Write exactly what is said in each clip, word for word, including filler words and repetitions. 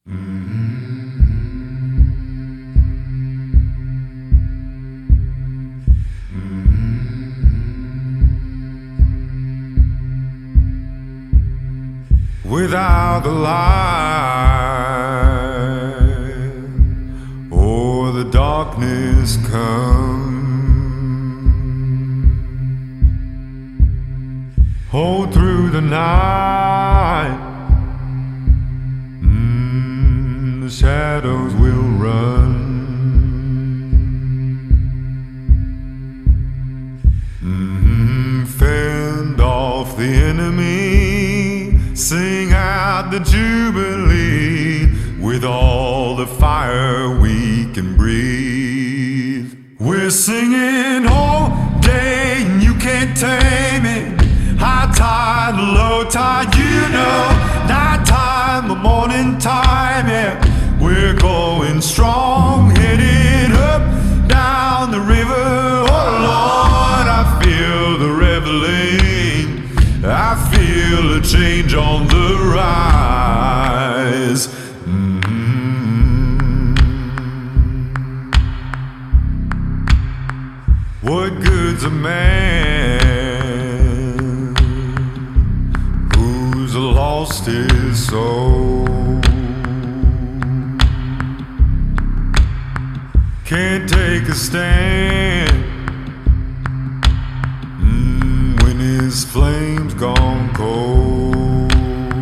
Without the light or the darkness come, hold through the night, mm, the shadows will run, mm, fend off the enemy. Sing out the jubilee with all the fire we can breathe. We're singing all day and you can't tame it. High tide, low tide, you know. Night time, the morning time, yeah. We're going strong, headed up, down the river. Oh Lord, I feel the reveling. I feel a change on the rise. Mm-hmm. What good's a man who's lost his soul? Can't take a stand when his flame's gone cold.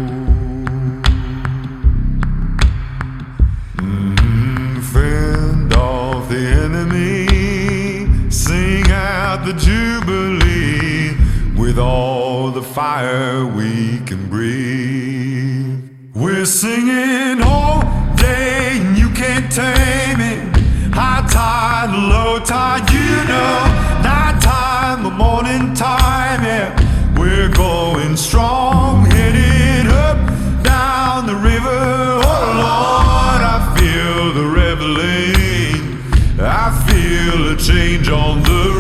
Mm, fend off the enemy, sing out the jubilee with all the fire we can breathe. We're singing all day and you can't tame it. High tide, low tide, you know. Night time, the morning time, yeah. We're going strong, headed up, down the river. Oh Lord, I feel the reveling. I feel a change on the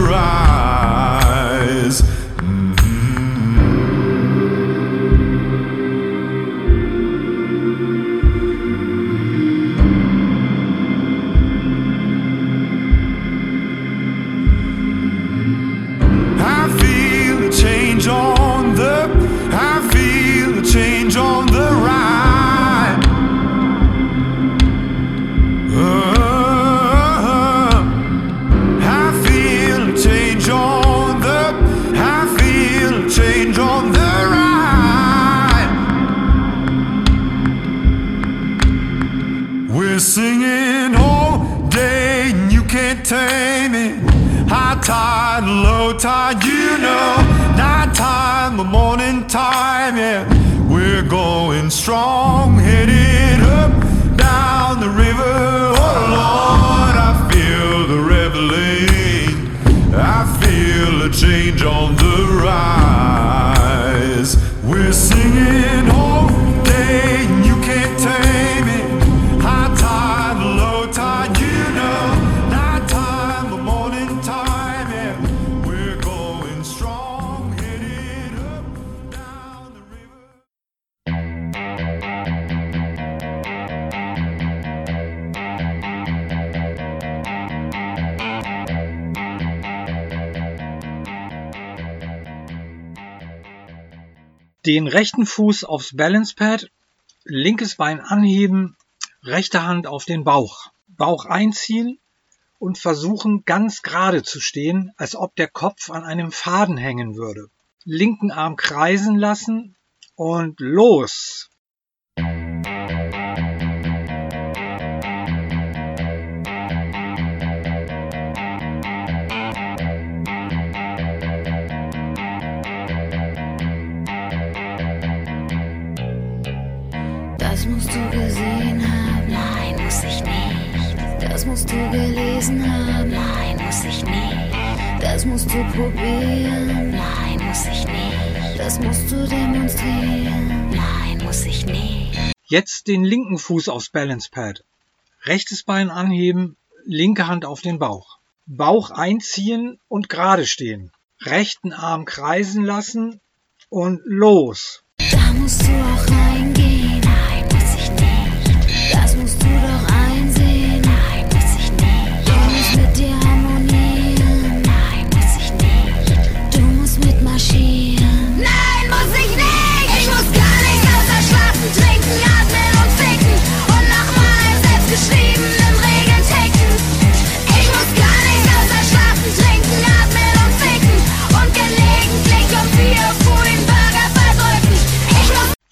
rise. On the, I feel a change on the right. Uh, I feel a change on the, I feel a change on the right. We're singing all day and you can't tame it. High tide, low tide, you know. Night time, the morning time, yeah. We're going strong, headed up, down the river. Oh Lord, I feel the reveling. I feel a change on the rise. We're singing all day and you can't tame it. High tide, low tide, you know. Night time, the morning time, yeah. We're going strong. Den rechten Fuß aufs Balance Pad, linkes Bein anheben, rechte Hand auf den Bauch. Bauch einziehen und versuchen ganz gerade zu stehen, als ob der Kopf an einem Faden hängen würde. Linken Arm kreisen lassen und los! Das musst du gesehen haben, nein, muss ich nicht. Das musst du gelesen haben, nein, muss ich nicht. Das musst du probieren, nein, muss ich nicht. Das musst du demonstrieren, nein, muss ich nicht. Jetzt den linken Fuß aufs Balance Pad. Rechtes Bein anheben, linke Hand auf den Bauch. Bauch einziehen und gerade stehen. Rechten Arm kreisen lassen und los. Da musst du auch reingehen, nein, muss ich nicht.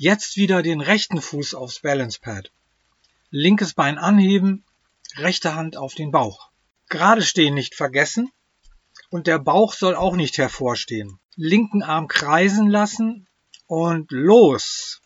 Jetzt wieder den rechten Fuß aufs Balance Pad. Linkes Bein anheben, rechte Hand auf den Bauch. Gerade stehen nicht vergessen und der Bauch soll auch nicht hervorstehen. Linken Arm kreisen lassen und los!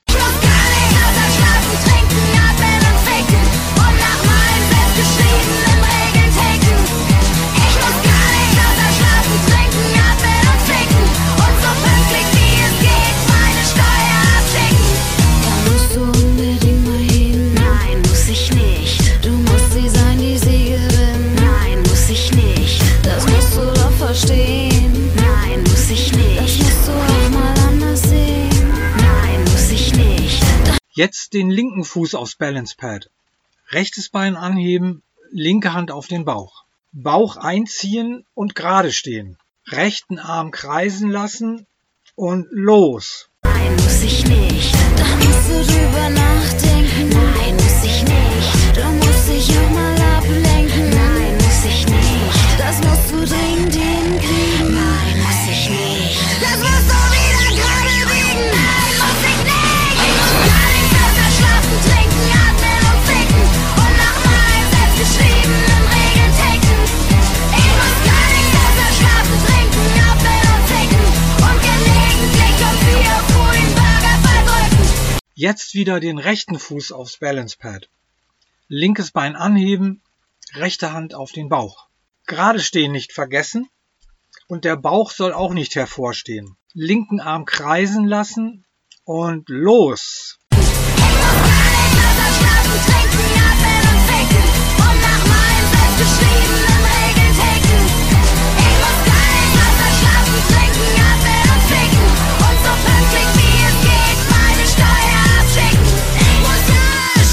Jetzt den linken Fuß aufs Balance Pad. Rechtes Bein anheben, linke Hand auf den Bauch. Bauch einziehen und gerade stehen. Rechten Arm kreisen lassen und los. Nein, muss ich nicht. Da musst du drüber nachdenken. Nein, muss ich nicht. Du musst dich auch mal ablenken. Nein, muss ich nicht. Das musst du dringend hinkriegen. Nein, muss ich nicht. Das musst du wieder gerade biegen. Nein, muss ich nicht. Ich muss gar nichts außer schlafen, trinken, atmen und ficken. Und nach meinen selbstgeschriebenen Regeln ticken. Ich muss gar nichts außer schlafen, trinken, atmen und ficken. Und gelegentlich um vier frühen Burger verdrücken. Jetzt wieder den rechten Fuß aufs Balance Pad. Linkes Bein anheben, rechte Hand auf den Bauch. Gerade stehen nicht vergessen und der Bauch soll auch nicht hervorstehen. Linken Arm kreisen lassen und los! Ich muss gar nicht außer schlafen, trinken, atmen und ficken. Und nach meinen selbstgeschriebenen Regeln ticken. Ich muss gar nicht außer schlafen, trinken, atmen und ficken. Und so pünktlich wie es geht meine Steuer abschicken. Ich muss durch.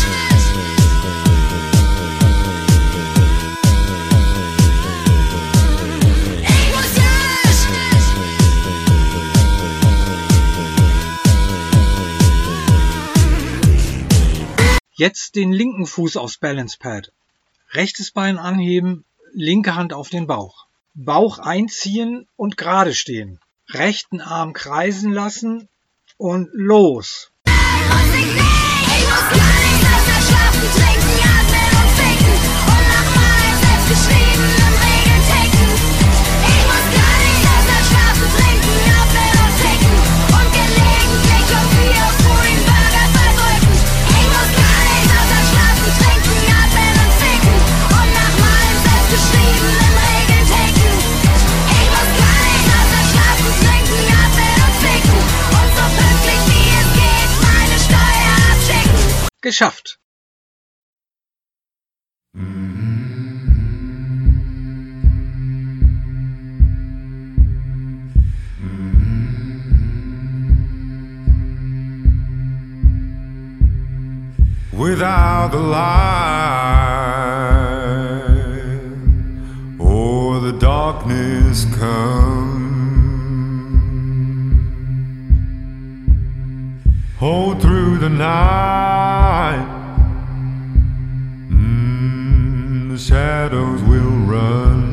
Ich muss durch. Jetzt den linken Fuß aufs Balance Pad. Rechtes Bein anheben, linke Hand auf den Bauch. Bauch einziehen und gerade stehen. Rechten Arm kreisen lassen und los! Muss ich nicht. Ich muss gar nichts außer schlafen, trinken, atmen und ficken. Und nach meinen selbstgeschriebenen Regeln ticken. Ich muss gar nichts außer schlafen, trinken, atmen und ficken. Und gelegentlich um vier frühen Burger verdrücken. Ich muss gar nichts außer schlafen, trinken, atmen und ficken. Und nach meinen selbstgeschriebenen Regeln ticken. Ich muss gar nichts außer schlafen, trinken, atmen und ficken. Und so pünktlich wie es geht meine Steuer abschicken. Geschafft! Without the light or the darkness come, hold through the night, mm, the shadows will run.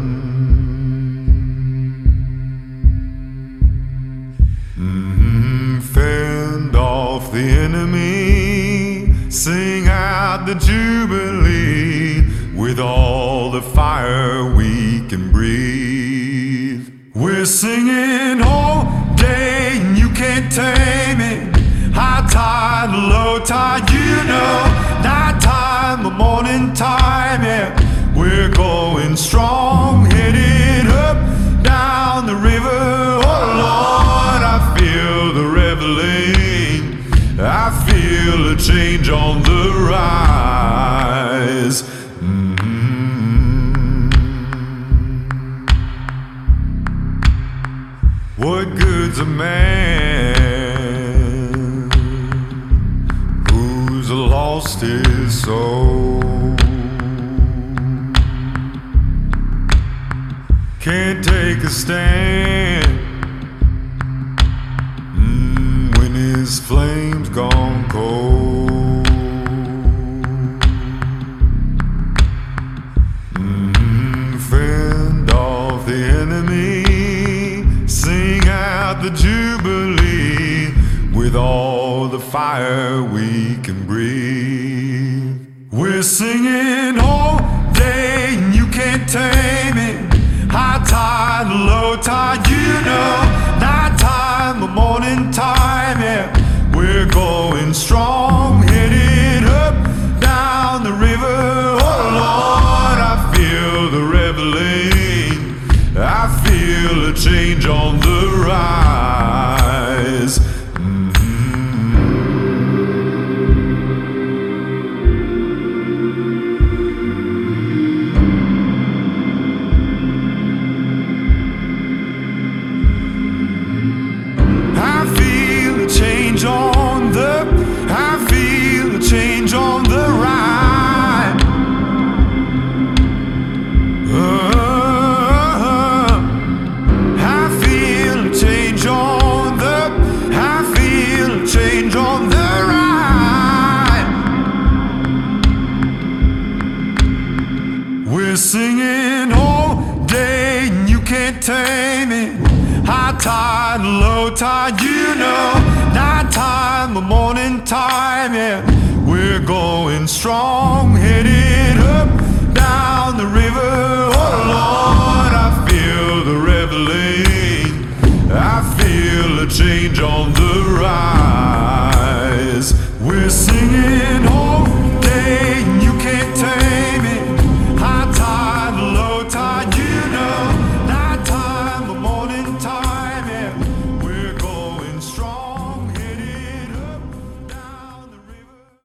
Mm, fend off the enemy, sing out the jubilee with all the fire we can breathe. We're singing all day and you can't tame it. High tide, low tide, you know. Night time, or morning time, yeah. We're going strong, heading up, down the river. Oh Lord, I feel the reveling. I feel a change on the rise. Mm-hmm. What good's a man who's lost his soul? Can't take a stand mm, when his flame's gone cold. Mm, fend off the enemy, sing out the jubilee with all the fire We're singing all day and you can't tame it. High tide, low tide, you know. Night time, the morning time, yeah. We're going strong, headed up, down the river. Oh Lord, I feel the reveling. I feel a change on the rise. Change on the, I feel a change on the ride. Uh, I feel a change on the, I feel a change on the ride. We're singing all day and you can't tame it. High tide, low tide, you know. Night time, the morning time, yeah. We're going strong, headed